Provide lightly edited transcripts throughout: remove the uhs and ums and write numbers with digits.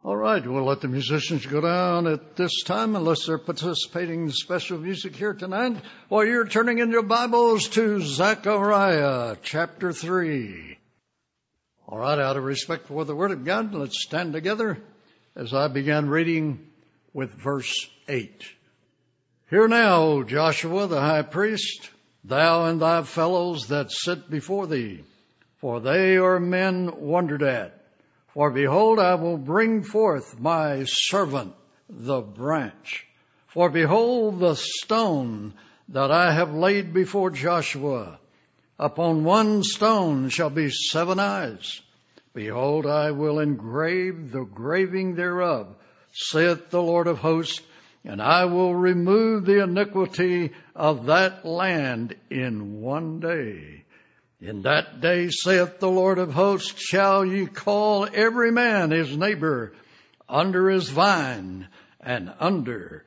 All right, we'll let the musicians go down at this time unless they're participating in special music here tonight. While you're turning in your Bibles to Zechariah chapter 3. All right, out of respect for the Word of God, let's stand together as I begin reading with verse 8. Hear now, O Joshua the high priest, thou and thy fellows that sit before thee, for they are men wondered at. For behold, I will bring forth my servant, the branch. For behold, the stone that I have laid before Joshua. Upon one stone shall be 7 eyes. Behold, I will engrave the graving thereof, saith the Lord of hosts, and I will remove the iniquity of that land in one day. In that day, saith the Lord of hosts, shall ye call every man his neighbor under his vine and under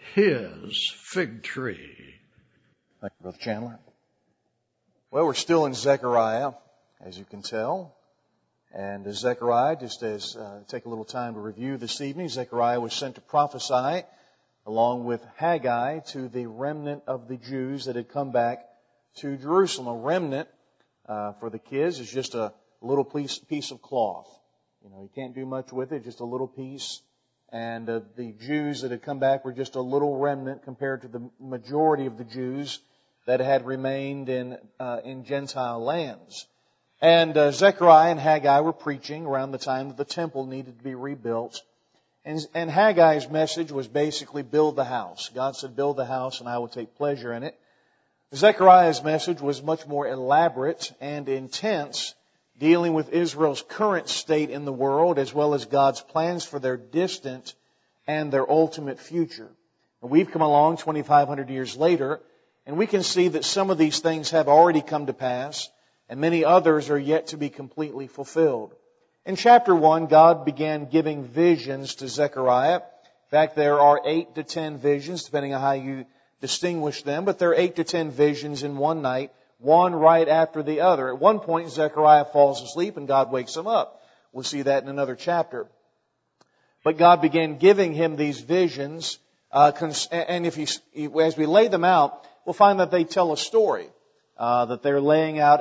his fig tree. Thank you, Brother Chandler. Well, we're still in Zechariah, as you can tell. And Zechariah, just as take a little time to review this evening, Zechariah was sent to prophesy along with Haggai to the remnant of the Jews that had come back to Jerusalem. A remnant for the kids is just a little piece of cloth. You know, you can't do much with it, just a little piece. And the Jews that had come back were just a little remnant compared to the majority of the Jews that had remained in Gentile lands. And Zechariah and Haggai were preaching around the time that the temple needed to be rebuilt. And Haggai's message was basically build the house. God said, build the house and I will take pleasure in it. Zechariah's message was much more elaborate and intense, dealing with Israel's current state in the world as well as God's plans for their distant and their ultimate future. And we've come along 2,500 years later, and we can see that some of these things have already come to pass, and many others are yet to be completely fulfilled. In chapter 1, God began giving visions to Zechariah. In fact, there are 8 to 10 visions, depending on how you distinguish them, but there are 8 to 10 visions in one night, one right after the other. At one point, Zechariah falls asleep and God wakes him up. We'll see that in another chapter. But God began giving him these visions, and as we lay them out, we'll find that they tell a story, that they're laying out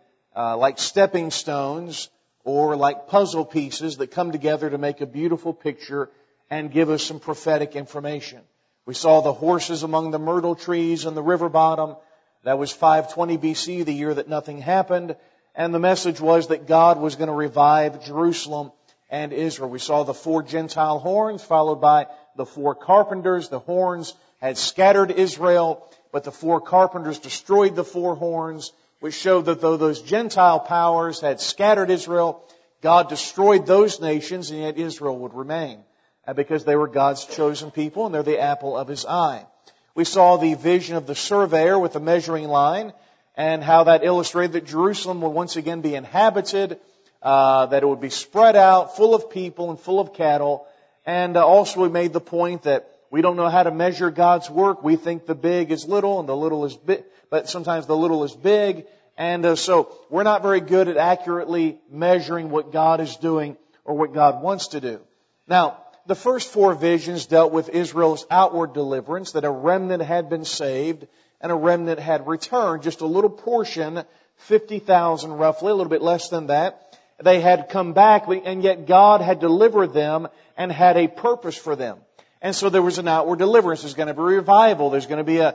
like stepping stones or like puzzle pieces that come together to make a beautiful picture and give us some prophetic information. We saw the horses among the myrtle trees and the river bottom. That was 520 BC, the year that nothing happened. And the message was that God was going to revive Jerusalem and Israel. We saw the 4 Gentile horns followed by the 4 carpenters. The horns had scattered Israel, but the 4 carpenters destroyed the 4 horns, which showed that though those Gentile powers had scattered Israel, God destroyed those nations, and yet Israel would remain, because they were God's chosen people, and they're the apple of His eye. We saw the vision of the surveyor with the measuring line, and how that illustrated that Jerusalem would once again be inhabited, that it would be spread out, full of people and full of cattle. And also we made the point that we don't know how to measure God's work. We think the big is little and the little is big, but sometimes the little is big. And so we're not very good at accurately measuring what God is doing or what God wants to do. Now, the first 4 visions dealt with Israel's outward deliverance, that a remnant had been saved and a remnant had returned. Just a little portion, 50,000 roughly, a little bit less than that. They had come back, and yet God had delivered them and had a purpose for them. And so there was an outward deliverance. There's going to be revival. There's going to be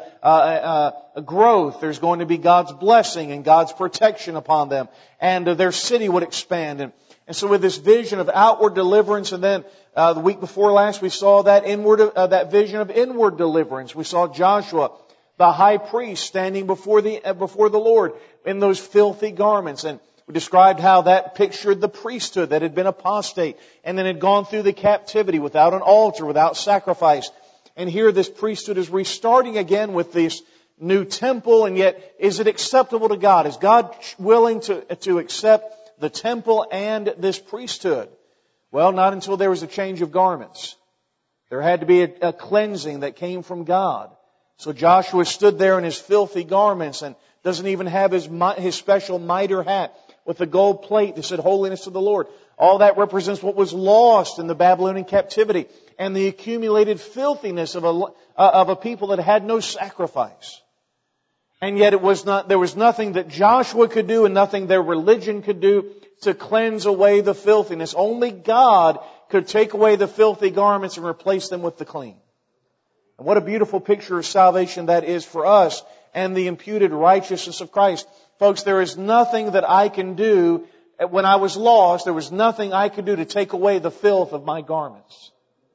a growth. There's going to be God's blessing and God's protection upon them. And their city would expand. And so with this vision of outward deliverance, and then the week before last we saw that that vision of inward deliverance. We saw Joshua, the high priest, standing before the Lord in those filthy garments. And we described how that pictured the priesthood that had been apostate and then had gone through the captivity without an altar, without sacrifice. And here this priesthood is restarting again with this new temple, and yet is it acceptable to God? Is God willing to accept the temple and this priesthood? Well, not until there was a change of garments. There had to be a cleansing that came from God. So Joshua stood there in his filthy garments and doesn't even have his special mitre hat with the gold plate that said holiness to the Lord. All that represents what was lost in the Babylonian captivity and the accumulated filthiness of a people that had no sacrifice. And yet there was nothing that Joshua could do and nothing their religion could do to cleanse away the filthiness. Only God could take away the filthy garments and replace them with the clean. And what a beautiful picture of salvation that is for us and the imputed righteousness of Christ. Folks, there is nothing that I can do. When I was lost, there was nothing I could do to take away the filth of my garments.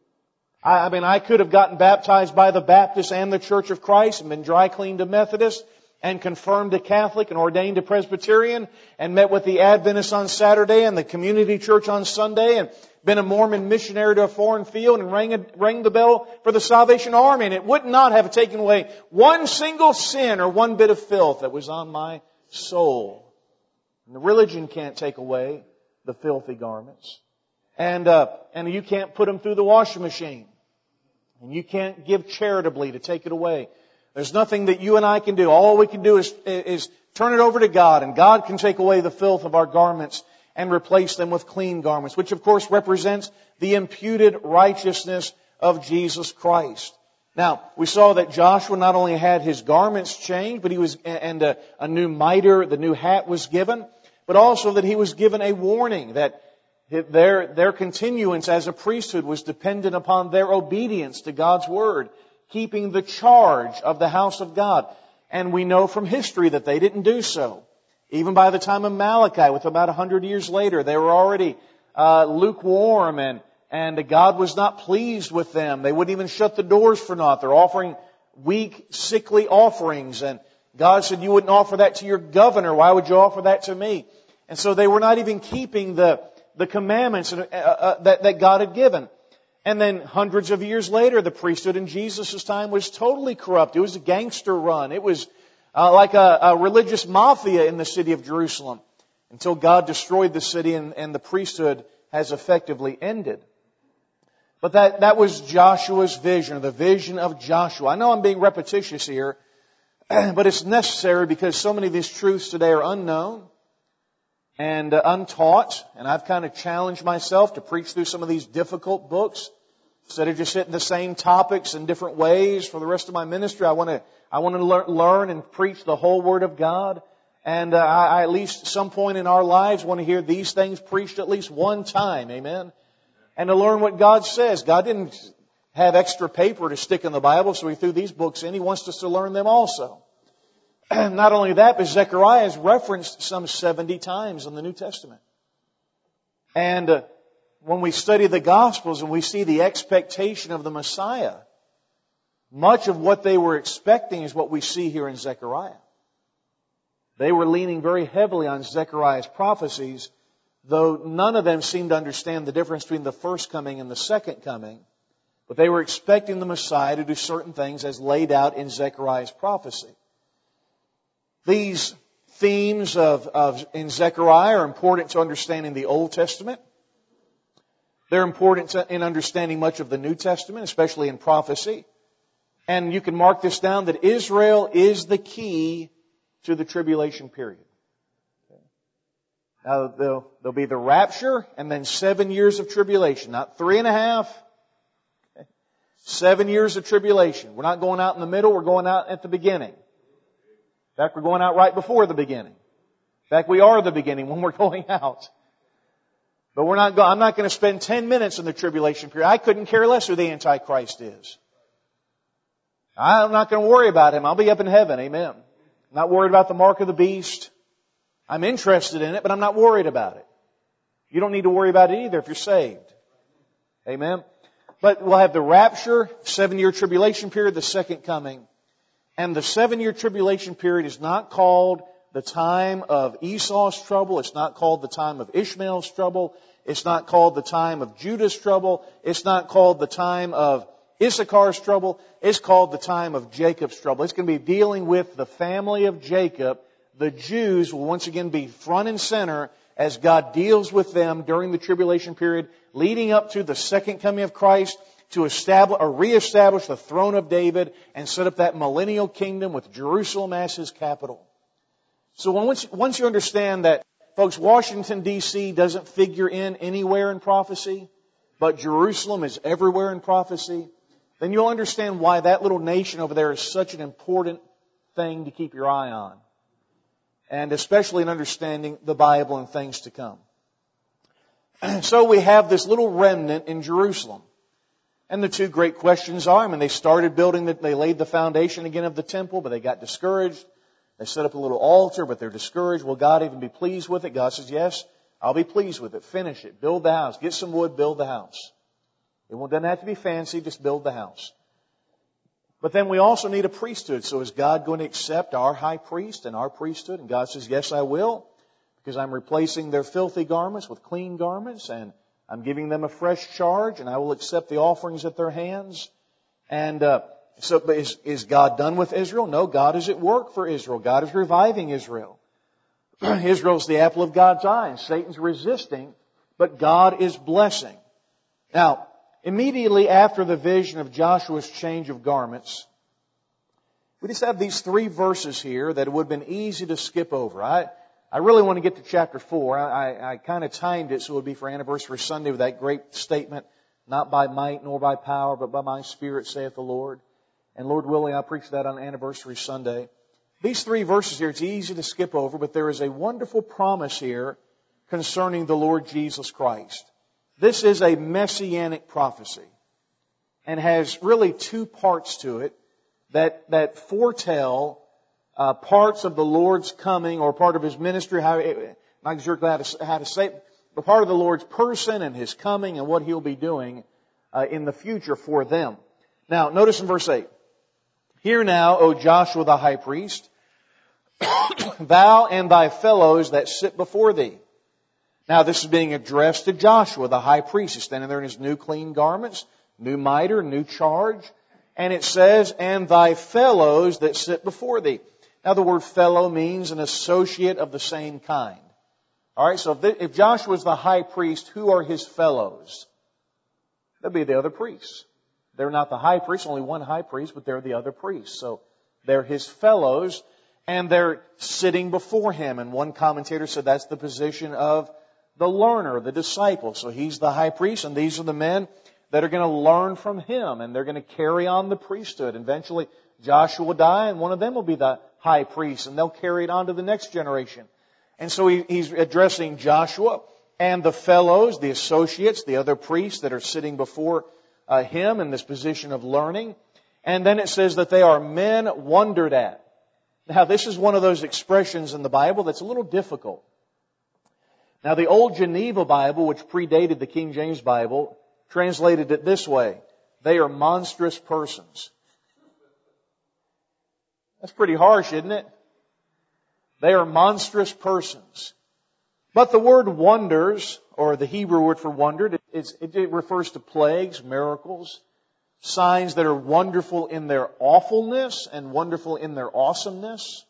I could have gotten baptized by the Baptist and the Church of Christ and been dry cleaned to Methodist and confirmed a Catholic and ordained a Presbyterian and met with the Adventists on Saturday and the community church on Sunday and been a Mormon missionary to a foreign field and rang the bell for the Salvation Army. And it would not have taken away one single sin or one bit of filth that was on my soul. And the religion can't take away the filthy garments. And you can't put them through the washing machine. And you can't give charitably to take it away. There's nothing that you and I can do. All we can do is turn it over to God, and God can take away the filth of our garments and replace them with clean garments, which of course represents the imputed righteousness of Jesus Christ. Now, we saw that Joshua not only had his garments changed, but a new mitre, the new hat was given, but also that he was given a warning that their continuance as a priesthood was dependent upon their obedience to God's Word, keeping the charge of the house of God. And we know from history that they didn't do so. Even by the time of Malachi, with about 100 years later, they were already lukewarm and God was not pleased with them. They wouldn't even shut the doors for naught. They're offering weak, sickly offerings. And God said, you wouldn't offer that to your governor. Why would you offer that to me? And so they were not even keeping the commandments that God had given. And then hundreds of years later, the priesthood in Jesus' time was totally corrupt. It was a gangster run. It was like a religious mafia in the city of Jerusalem until God destroyed the city and the priesthood has effectively ended. But that was Joshua's vision, the vision of Joshua. I know I'm being repetitious here, but it's necessary because so many of these truths today are unknown and untaught. And I've kind of challenged myself to preach through some of these difficult books instead of just hitting the same topics in different ways for the rest of my ministry. I want to learn and preach the whole Word of God. And I at least some point in our lives want to hear these things preached at least one time. Amen. And to learn what God says. God didn't have extra paper to stick in the Bible, so He threw these books in. He wants us to learn them also. Not only that, but Zechariah is referenced some 70 times in the New Testament. And when we study the Gospels and we see the expectation of the Messiah, much of what they were expecting is what we see here in Zechariah. They were leaning very heavily on Zechariah's prophecies, though none of them seemed to understand the difference between the first coming and the second coming. But they were expecting the Messiah to do certain things as laid out in Zechariah's prophecy. These themes in Zechariah are important to understanding the Old Testament. They're important in understanding much of the New Testament, especially in prophecy. And you can mark this down that Israel is the key to the tribulation period. Now, there'll be the rapture and then 7 years of tribulation. Not 3.5. 7 years of tribulation. We're not going out in the middle. We're going out at the beginning. In fact, we're going out right before the beginning. In fact, we are the beginning when we're going out. But I'm not going to spend 10 minutes in the tribulation period. I couldn't care less who the Antichrist is. I'm not going to worry about him. I'll be up in heaven. Amen. I'm not worried about the mark of the beast. I'm interested in it, but I'm not worried about it. You don't need to worry about it either if you're saved. Amen. But we'll have the rapture, 7-year tribulation period, the second coming. And the 7-year tribulation period is not called the time of Esau's trouble. It's not called the time of Ishmael's trouble. It's not called the time of Judah's trouble. It's not called the time of Issachar's trouble. It's called the time of Jacob's trouble. It's going to be dealing with the family of Jacob. The Jews will once again be front and center as God deals with them during the tribulation period, leading up to the second coming of Christ to reestablish the throne of David and set up that millennial kingdom with Jerusalem as His capital. So once you understand that folks, Washington, D.C. doesn't figure in anywhere in prophecy, but Jerusalem is everywhere in prophecy, then you'll understand why that little nation over there is such an important thing to keep your eye on. And especially in understanding the Bible and things to come. So we have this little remnant in Jerusalem. And the two great questions are, they started building, they laid the foundation again of the temple, but they got discouraged. They set up a little altar, but they're discouraged. Will God even be pleased with it? God says, yes, I'll be pleased with it. Finish it. Build the house. Get some wood, build the house. It doesn't have to be fancy, just build the house. But then we also need a priesthood. So is God going to accept our high priest and our priesthood? And God says, yes, I will, because I'm replacing their filthy garments with clean garments, and I'm giving them a fresh charge, and I will accept the offerings at their hands. And but is God done with Israel? No, God is at work for Israel. God is reviving Israel. Israel is the apple of God's eye, and Satan's resisting, but God is blessing. Now, immediately after the vision of Joshua's change of garments, we just have these 3 verses here that it would have been easy to skip over. I really want to get to chapter 4. I kind of timed it so it would be for Anniversary Sunday with that great statement, not by might nor by power, but by my Spirit, saith the Lord. And Lord willing, I'll preach that on Anniversary Sunday. These 3 verses here, it's easy to skip over, but there is a wonderful promise here concerning the Lord Jesus Christ. This is a messianic prophecy and has really 2 parts to it that foretell parts of the Lord's coming or part of His ministry. I'm not sure how to say it, but part of the Lord's person and His coming and what He'll be doing in the future for them. Now, notice in verse 8. Hear now, O Joshua the high priest, thou and thy fellows that sit before thee. Now, this is being addressed to Joshua, the high priest. He's standing there in his new clean garments, new mitre, new charge. And it says, and thy fellows that sit before thee. Now, the word fellow means an associate of the same kind. All right, so if Joshua is the high priest, who are his fellows? That'd be the other priests. They're not the high priest, only one high priest, but they're the other priests. So they're his fellows, and they're sitting before him. And one commentator said that's the position of the learner, the disciple. So he's the high priest, and these are the men that are going to learn from him, and they're going to carry on the priesthood. Eventually, Joshua will die, and one of them will be the high priest, and they'll carry it on to the next generation. And so he's addressing Joshua and the fellows, the associates, the other priests that are sitting before him in this position of learning. And then it says that they are men wondered at. Now, this is one of those expressions in the Bible that's a little difficult. Now, the old Geneva Bible, which predated the King James Bible, translated it this way: they are monstrous persons. That's pretty harsh, isn't it? They are monstrous persons. But the word wonders, or the Hebrew word for wondered, it refers to plagues, miracles, signs that are wonderful in their awfulness and wonderful in their awesomeness.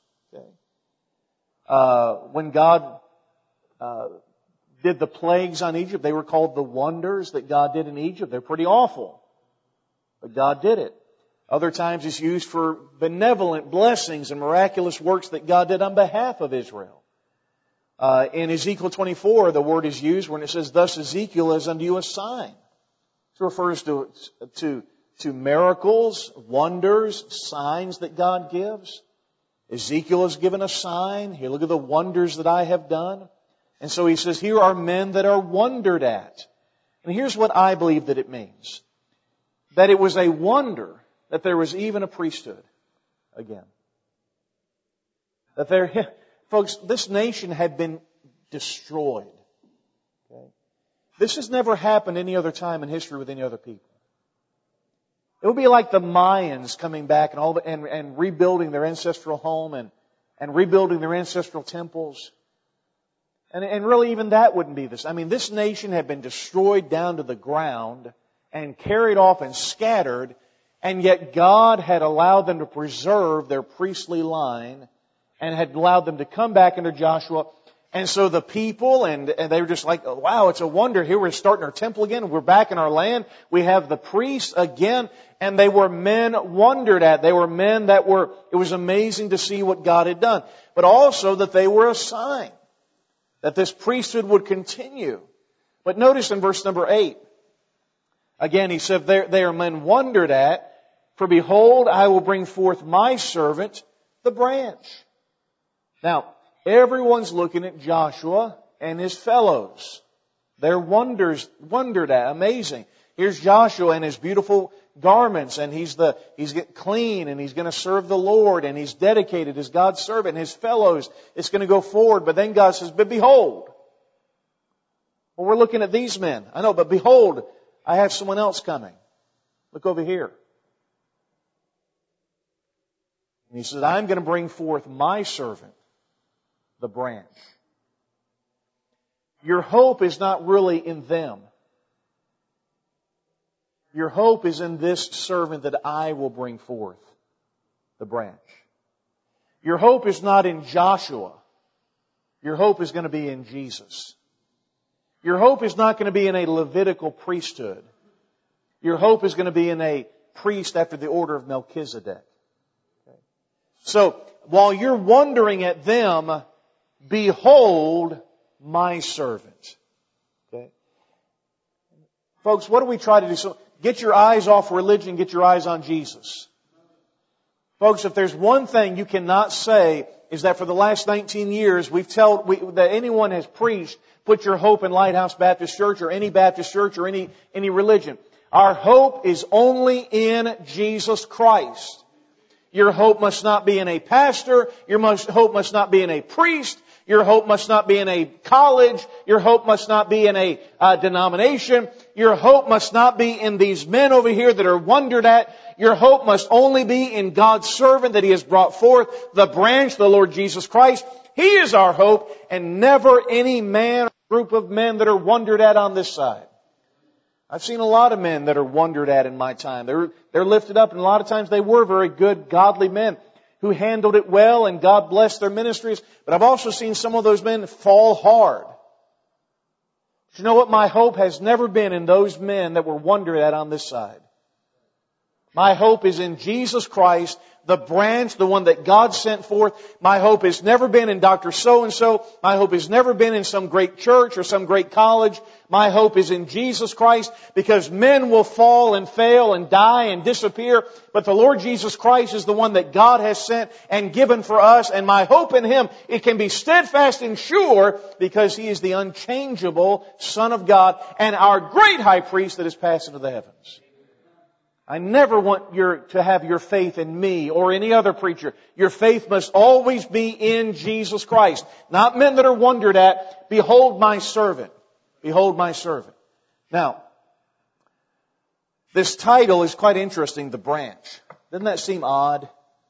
Okay. When God did the plagues on Egypt, they were called the wonders that God did in Egypt. They're pretty awful, but God did it. Other times it's used for benevolent blessings and miraculous works that God did on behalf of Israel. In Ezekiel 24, the word is used when it says, thus Ezekiel is unto you a sign. It refers to miracles, wonders, signs that God gives. Ezekiel is given a sign. Here, look at the wonders that I have done. And so he says, here are men that are wondered at. And here's what I believe that it means. That it was a wonder that there was even a priesthood again. Folks, this nation had been destroyed. Okay? This has never happened any other time in history with any other people. It would be like the Mayans coming back and rebuilding their ancestral home and rebuilding their ancestral temples. And really even that wouldn't be this. I mean, this nation had been destroyed down to the ground and carried off and scattered, and yet God had allowed them to preserve their priestly line and had allowed them to come back under Joshua. And so the people, and they were just like, oh, wow, it's a wonder. Here we're starting our temple again. We're back in our land. We have the priests again. And they were men wondered at. They were men it was amazing to see what God had done. But also that they were a sign. that this priesthood would continue. But notice in verse number 8, again he said, they are men wondered at, for behold, I will bring forth my servant, the branch. Now, everyone's looking at Joshua and his fellows. They're wondered at, amazing. Here's Joshua in his beautiful garments, and he's getting clean, and he's going to serve the Lord, and he's dedicated as God's servant, and his fellows, it's going to go forward. But then God says, but behold. Well, we're looking at these men. I know, but behold, I have someone else coming. Look over here. And he says, I'm going to bring forth my servant, the branch. Your hope is not really in them. Your hope is in this servant that I will bring forth, the branch. Your hope is not in Joshua. Your hope is going to be in Jesus. Your hope is not going to be in a Levitical priesthood. Your hope is going to be in a priest after the order of Melchizedek. Okay. So, while you're wondering at them, behold my servant. Okay. Folks, what do we try to do? So, get your eyes off religion, get your eyes on Jesus. Folks, if there's one thing you cannot say is that for the last 19 years that anyone has preached, put your hope in Lighthouse Baptist Church or any Baptist church or any religion. Our hope is only in Jesus Christ. Your hope must not be in a pastor. Your hope must not be in a priest. Your hope must not be in a college. Your hope must not be in a denomination. Your hope must not be in these men over here that are wondered at. Your hope must only be in God's servant that He has brought forth, the branch, the Lord Jesus Christ. He is our hope, and never any man or group of men that are wondered at on this side. I've seen a lot of men that are wondered at in my time. They're lifted up, and a lot of times they were very good, godly men who handled it well, and God blessed their ministries. But I've also seen some of those men fall hard. But you know what? My hope has never been in those men that were wondered at on this side. My hope is in Jesus Christ, the branch, the one that God sent forth. My hope has never been in Dr. So-and-so. My hope has never been in some great church or some great college. My hope is in Jesus Christ, because men will fall and fail and die and disappear. But the Lord Jesus Christ is the one that God has sent and given for us. And my hope in Him, it can be steadfast and sure, because He is the unchangeable Son of God and our great high priest that has passed into the heavens. I never want to have your faith in me or any other preacher. Your faith must always be in Jesus Christ. Not men that are wondered at. Behold my servant. Behold my servant. Now, this title is quite interesting, the branch. Doesn't that seem odd?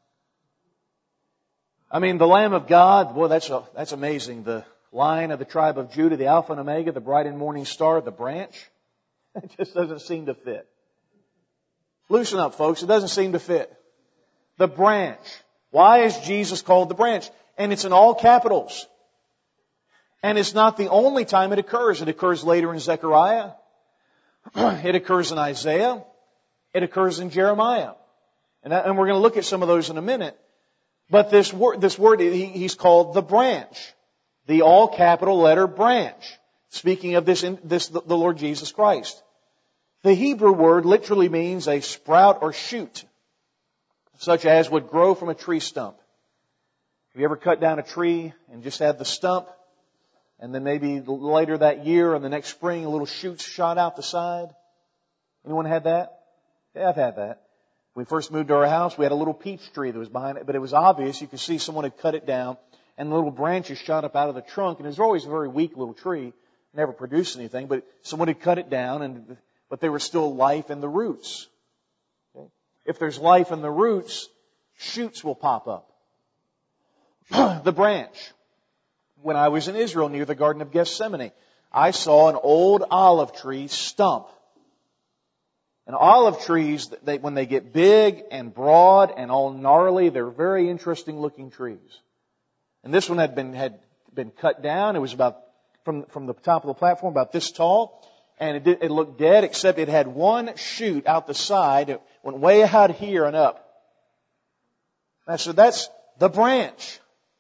I mean, the Lamb of God, boy, that's amazing. The Lion of the tribe of Judah, the Alpha and Omega, the bright and morning star, the branch. It just doesn't seem to fit. Loosen up, folks. It doesn't seem to fit. The branch. Why is Jesus called the branch? And it's in all capitals. And it's not the only time it occurs. It occurs later in Zechariah. It occurs in Isaiah. It occurs in Jeremiah. And we're going to look at some of those in a minute. But this word, he's called the branch. The all capital letter branch. Speaking of the Lord Jesus Christ. The Hebrew word literally means a sprout or shoot, such as would grow from a tree stump. Have you ever cut down a tree and just had the stump, and then maybe later that year or the next spring, a little shoot shot out the side? Anyone had that? Yeah, I've had that. When we first moved to our house, we had a little peach tree that was behind it, but it was obvious. You could see someone had cut it down, and the little branches shot up out of the trunk, and it was always a very weak little tree, never produced anything, but someone had cut it down, but there was still life in the roots. Okay? If there's life in the roots, shoots will pop up. The branch. When I was in Israel near the Garden of Gethsemane, I saw an old olive tree stump. And olive trees, when they get big and broad and all gnarly, they're very interesting looking trees. And this one had been cut down. It was about from the top of the platform about this tall. And it looked dead, except it had one shoot out the side. It went way out here and up. And I said, that's the branch.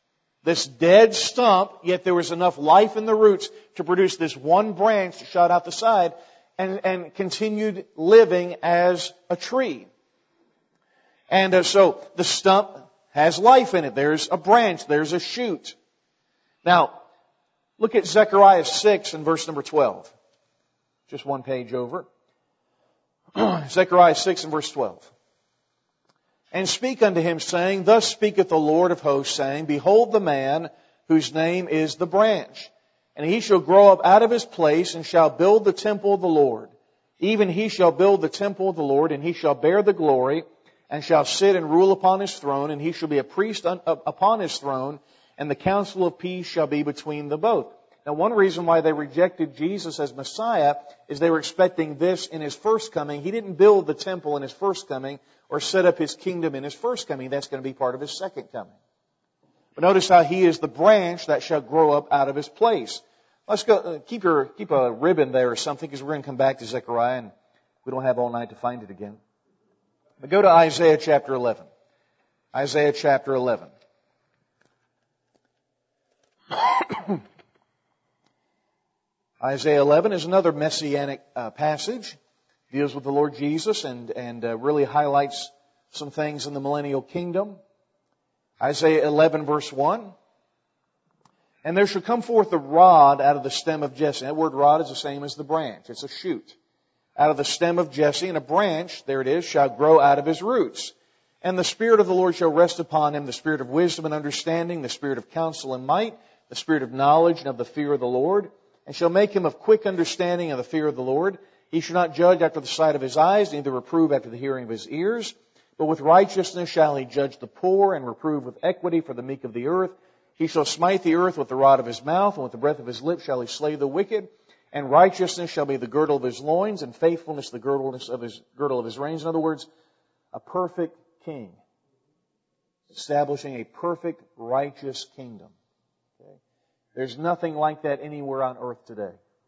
This dead stump, yet there was enough life in the roots to produce this one branch that shot out the side and continued living as a tree. And so the stump has life in it. There's a branch. There's a shoot. Now, look at Zechariah 6 and verse number 12. Just one page over. Zechariah 6 and verse 12. And speak unto him, saying, Thus speaketh the Lord of hosts, saying, Behold the man whose name is the branch. And he shall grow up out of his place, and shall build the temple of the Lord. Even he shall build the temple of the Lord, and he shall bear the glory, and shall sit and rule upon his throne, and he shall be a priest upon his throne, and the counsel of peace shall be between the both. Now, one reason why they rejected Jesus as Messiah is they were expecting this in His first coming. He didn't build the temple in His first coming or set up His kingdom in His first coming. That's going to be part of His second coming. But notice how He is the branch that shall grow up out of His place. Let's go, keep a ribbon there or something, because we're going to come back to Zechariah and we don't have all night to find it again. But go to Isaiah chapter 11. Isaiah chapter 11. Isaiah 11 is another messianic passage. Deals with the Lord Jesus and really highlights some things in the millennial kingdom. Isaiah 11 verse 1. And there shall come forth a rod out of the stem of Jesse. That word rod is the same as the branch. It's a shoot. Out of the stem of Jesse, and a branch, there it is, shall grow out of his roots. And the Spirit of the Lord shall rest upon him, the Spirit of wisdom and understanding, the Spirit of counsel and might, the Spirit of knowledge and of the fear of the Lord, and shall make him of quick understanding of the fear of the Lord. He shall not judge after the sight of his eyes, neither reprove after the hearing of his ears. But with righteousness shall he judge the poor, and reprove with equity for the meek of the earth. He shall smite the earth with the rod of his mouth, and with the breath of his lips shall he slay the wicked. And righteousness shall be the girdle of his loins, and faithfulness the girdle of his reins. In other words, a perfect king, establishing a perfect, righteous kingdom. Okay? There's nothing like that anywhere on earth today.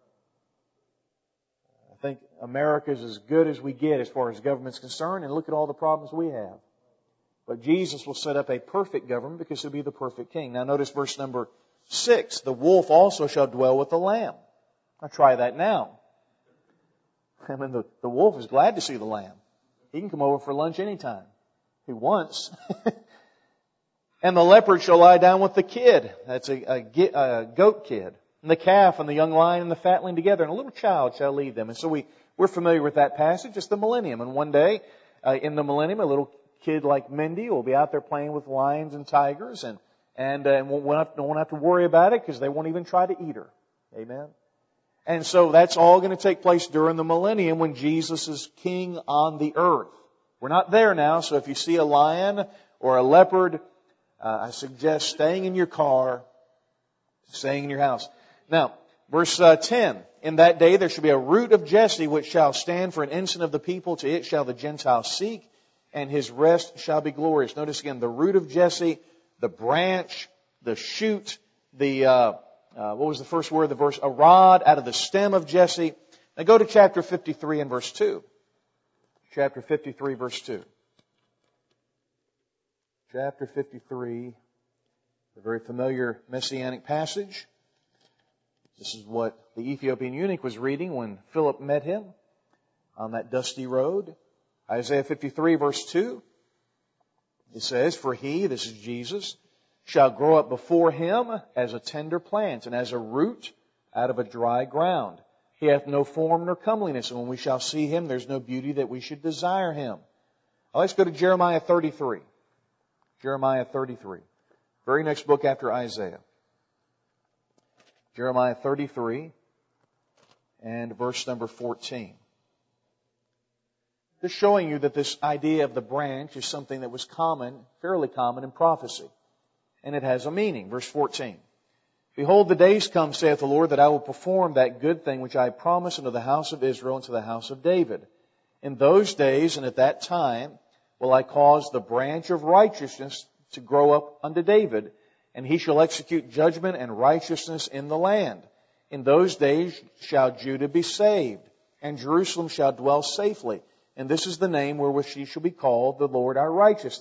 I think America is as good as we get as far as government's concerned, and look at all the problems we have. But Jesus will set up a perfect government because He'll be the perfect king. Now notice verse number 6. The wolf also shall dwell with the lamb. Now try that now. I mean, the wolf is glad to see the lamb. He can come over for lunch anytime he wants. And the leopard shall lie down with the kid. That's a goat kid. And the calf and the young lion and the fatling together. And a little child shall lead them. And so we're familiar with that passage. It's the millennium. And one day, in the millennium, a little kid like Mindy will be out there playing with lions and tigers. And won't have to worry about it because they won't even try to eat her. Amen. And so that's all going to take place during the millennium when Jesus is king on the earth. We're not there now, so if you see a lion or a leopard, I suggest staying in your car, staying in your house. Now, verse 10. In that day there shall be a root of Jesse which shall stand for an ensign of the people. To it shall the Gentiles seek, and his rest shall be glorious. Notice again, the root of Jesse, the branch, the shoot, what was the first word of the verse? A rod out of the stem of Jesse. Now go to chapter 53 and verse 2. Chapter 53, verse 2. Chapter 53, a very familiar messianic passage. This is what the Ethiopian eunuch was reading when Philip met him on that dusty road. Isaiah 53, verse 2. It says, For he, this is Jesus, shall grow up before him as a tender plant, and as a root out of a dry ground. He hath no form nor comeliness, and when we shall see him, there's no beauty that we should desire him. Now let's go to Jeremiah 33. Jeremiah 33. Very next book after Isaiah. Jeremiah 33 and verse number 14. Just showing you that this idea of the branch is something that was common, fairly common in prophecy. And it has a meaning. Verse 14. Behold, the days come, saith the Lord, that I will perform that good thing which I promised unto the house of Israel and to the house of David. In those days and at that time will I cause the branch of righteousness to grow up unto David, and he shall execute judgment and righteousness in the land. In those days shall Judah be saved, and Jerusalem shall dwell safely. And this is the name wherewith she shall be called, the Lord our righteousness.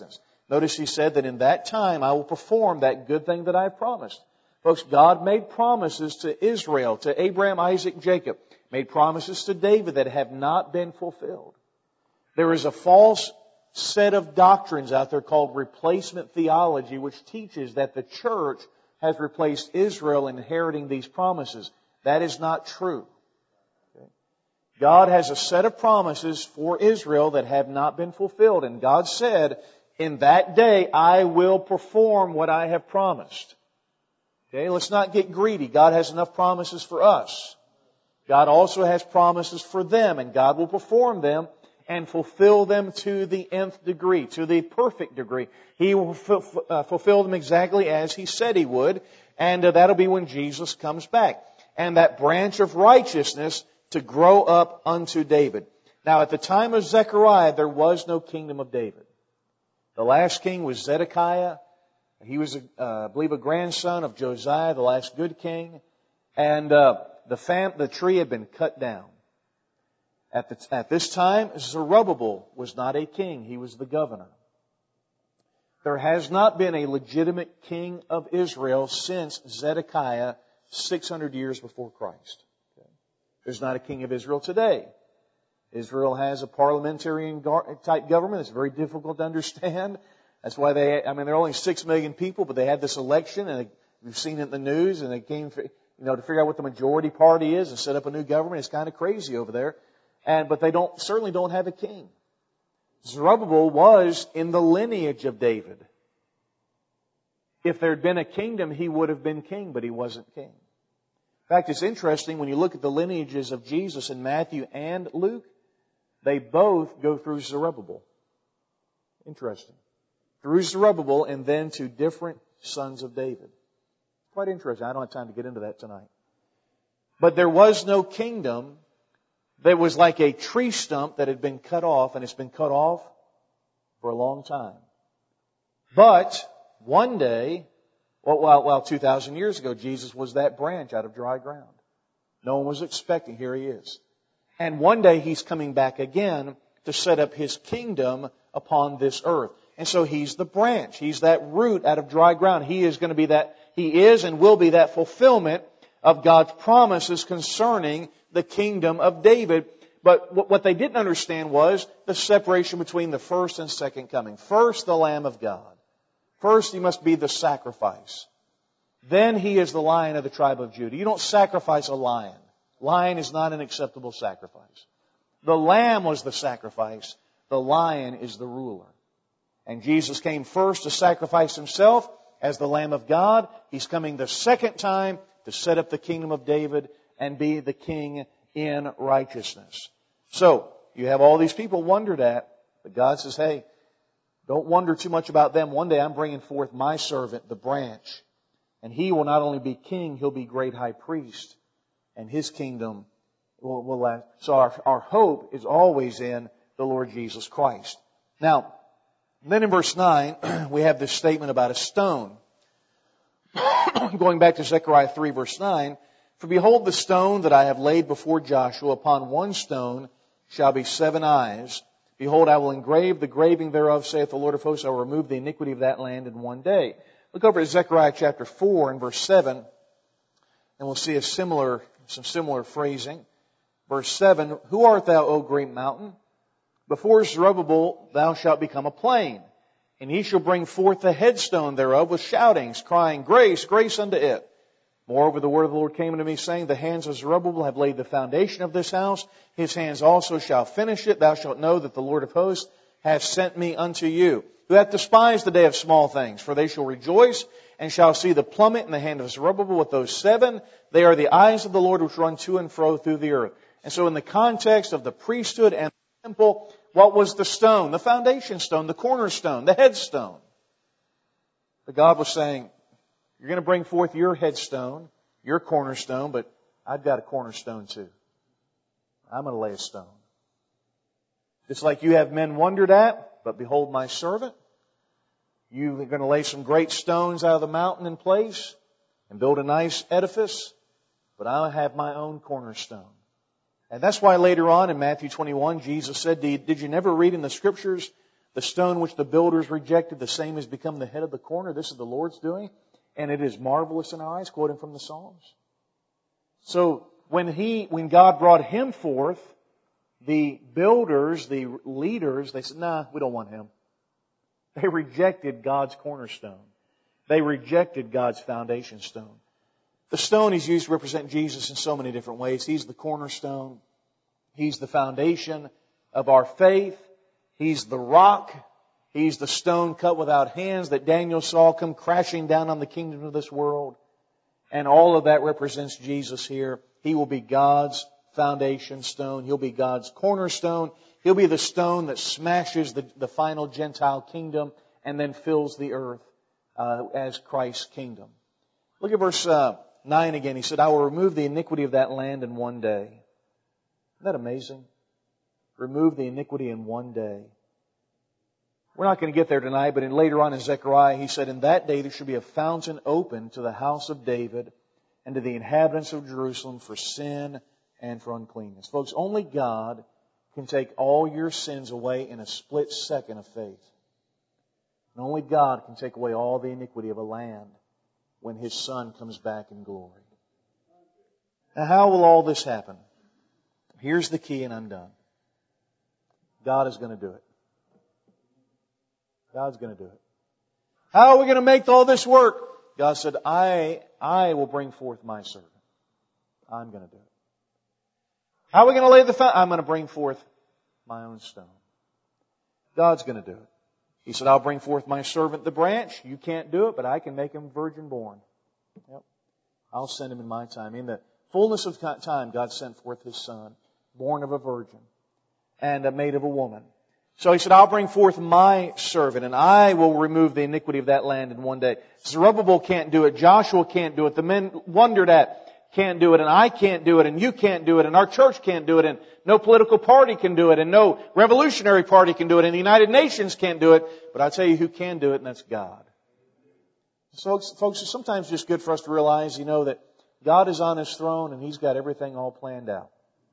Notice He said that in that time I will perform that good thing that I have promised. Folks, God made promises to Israel, to Abraham, Isaac, Jacob. Made promises to David that have not been fulfilled. There is a false set of doctrines out there called replacement theology, which teaches that the church has replaced Israel in inheriting these promises. That is not true. Okay? God has a set of promises for Israel that have not been fulfilled. And God said, in that day I will perform what I have promised. Okay, let's not get greedy. God has enough promises for us. God also has promises for them, and God will perform them and fulfill them to the nth degree, to the perfect degree. He will fulfill them exactly as He said He would, and that'll be when Jesus comes back. And that branch of righteousness to grow up unto David. Now, at the time of Zechariah, there was no kingdom of David. The last king was Zedekiah. He was, I believe, a grandson of Josiah, the last good king. And the tree had been cut down. At this time, Zerubbabel was not a king. He was the governor. There has not been a legitimate king of Israel since Zedekiah 600 years before Christ. There's not a king of Israel today. Israel has a parliamentarian type government. It's very difficult to understand. That's why there are only 6 million people, but they had this election, and we've seen it in the news, and they came, to figure out what the majority party is and set up a new government. It's kind of crazy over there. But they certainly don't have a king. Zerubbabel was in the lineage of David. If there had been a kingdom, he would have been king, but he wasn't king. In fact, it's interesting when you look at the lineages of Jesus in Matthew and Luke, they both go through Zerubbabel. Interesting. Through Zerubbabel and then to different sons of David. Quite interesting. I don't have time to get into that tonight. But there was no kingdom that was like a tree stump that had been cut off, and it's been cut off for a long time. But one day, 2,000 years ago, Jesus was that branch out of dry ground. No one was expecting. Here He is. And one day He's coming back again to set up His kingdom upon this earth. And so He's the branch. He's that root out of dry ground. He is going to be that, He is and will be that fulfillment of God's promises concerning the kingdom of David. But what they didn't understand was the separation between the first and second coming. First, the Lamb of God. First, He must be the sacrifice. Then He is the Lion of the tribe of Judah. You don't sacrifice a lion. Lion is not an acceptable sacrifice. The Lamb was the sacrifice. The Lion is the ruler. And Jesus came first to sacrifice Himself as the Lamb of God. He's coming the second time to set up the kingdom of David and be the king in righteousness. So, you have all these people wondered at, but God says, hey, don't wonder too much about them. One day I'm bringing forth my servant, the branch. And He will not only be king, He'll be great high priest. And His kingdom will last. So our hope is always in the Lord Jesus Christ. Now, then in verse 9, we have this statement about a stone. Going back to Zechariah 3 verse 9, for behold the stone that I have laid before Joshua, upon one stone shall be 7 eyes. Behold, I will engrave the graving thereof, saith the Lord of hosts. I will remove the iniquity of that land in one day. Look over at Zechariah chapter 4 and verse 7, and we'll see some similar phrasing. Verse 7, who art thou, O great mountain? Before Zerubbabel thou shalt become a plain. And he shall bring forth the headstone thereof with shoutings, crying, grace, grace unto it. Moreover, the word of the Lord came unto me, saying, the hands of Zerubbabel have laid the foundation of this house. His hands also shall finish it. Thou shalt know that the Lord of hosts hath sent me unto you. Who hath despised the day of small things? For they shall rejoice, and shall see the plummet in the hand of Zerubbabel with those 7. They are the eyes of the Lord which run to and fro through the earth. And so in the context of the priesthood and the temple, what was the stone? The foundation stone, the cornerstone, the headstone. But God was saying, you're going to bring forth your headstone, your cornerstone, but I've got a cornerstone too. I'm going to lay a stone. Just like you have men wondered at, but behold my servant. You're going to lay some great stones out of the mountain in place and build a nice edifice, but I have my own cornerstone. And that's why later on in Matthew 21, Jesus said, did you never read in the Scriptures The stone which the builders rejected, the same has become the head of the corner. This is the Lord's doing, and it is marvelous in our eyes, quoting from the Psalms. So when God brought Him forth, the builders, the leaders, they said, nah, we don't want Him. They rejected God's cornerstone. They rejected God's foundation stone. The stone is used to represent Jesus in so many different ways. He's the cornerstone. He's the foundation of our faith. He's the rock. He's the stone cut without hands that Daniel saw come crashing down on the kingdom of this world. And all of that represents Jesus here. He will be God's foundation stone. He'll be God's cornerstone. He'll be the stone that smashes the final Gentile kingdom and then fills the earth as Christ's kingdom. Look at verse 9 again. He said, I will remove the iniquity of that land in one day. Isn't that amazing? Remove the iniquity in one day. We're not going to get there tonight, but later on in Zechariah, he said, in that day there should be a fountain open to the house of David and to the inhabitants of Jerusalem for sin and for uncleanness. Folks, only God can take all your sins away in a split second of faith. And only God can take away all the iniquity of a land when His Son comes back in glory. Now, how will all this happen? Here's the key, and I'm done. God is going to do it. God's going to do it. How are we going to make all this work? God said, I will bring forth my servant. I'm going to do it. How are we going to lay the foundation? I'm going to bring forth my own stone. God's going to do it. He said, I'll bring forth my servant the branch. You can't do it, but I can make him virgin born. Yep. I'll send him in my time. In the fullness of time, God sent forth His Son, born of a virgin and made of a woman. So He said, I'll bring forth my servant, and I will remove the iniquity of that land in one day. Zerubbabel can't do it. Joshua can't do it. The men wondered at can't do it, and I can't do it, and you can't do it, and our church can't do it, and no political party can do it, and no revolutionary party can do it, and the United Nations can't do it. But I'll tell you who can do it, and that's God. So, folks, it's sometimes just good for us to realize, that God is on His throne, and He's got everything all planned out.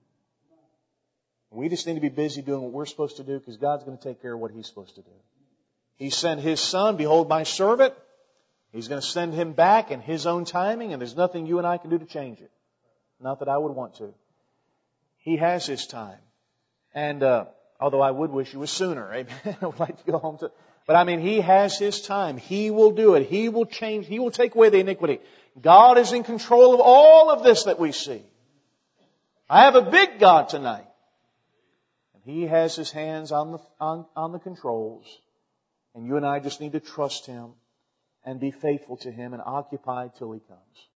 We just need to be busy doing what we're supposed to do, because God's going to take care of what He's supposed to do. He sent His Son, behold my servant. He's going to send Him back in His own timing, and there's nothing you and I can do to change it. Not that I would want to. He has His time. And although I would wish it was sooner. Amen. I would like to go home to... But He has His time. He will do it. He will change. He will take away the iniquity. God is in control of all of this that we see. I have a big God tonight. He has His hands on the controls. And you and I just need to trust Him and be faithful to Him and occupy till He comes.